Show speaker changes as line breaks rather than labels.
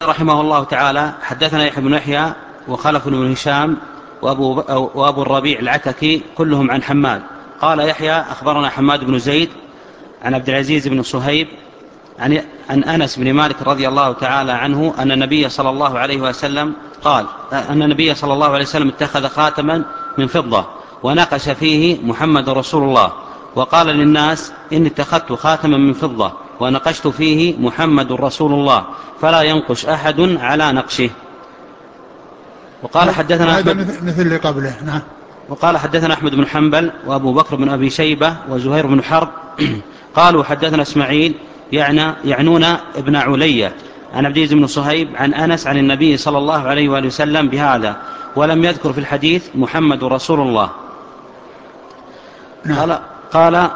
رحمه الله تعالى حدثنا يحيى بن يحيى وخلف بن هشام وأبو الربيع العتكي كلهم عن حماد. قال يحيى أخبرنا حماد بن زيد عن عبد العزيز بن صهيب عن أنس بن مالك رضي الله تعالى عنه أن النبي صلى الله عليه وسلم قال أن النبي صلى الله عليه وسلم اتخذ خاتما من فضة ونقش فيه محمد رسول الله، وقال للناس إني اتخذت خاتما من فضة ونقشت فيه محمد رسول الله فلا ينقش أحد على نقشه. وقال حدثنا
هذا
أحمد
مثل اللي قبله. نعم.
وقال حدثنا أحمد بن حنبل وأبو بكر بن أبي شيبة وزهير بن حرب قالوا حدثنا إسماعيل يعنون ابن علية عن عبد العزيز بن صهيب عن أنس عن النبي صلى الله عليه وآله وسلم بهذا، ولم يذكر في الحديث محمد رسول الله.
نعم.
قال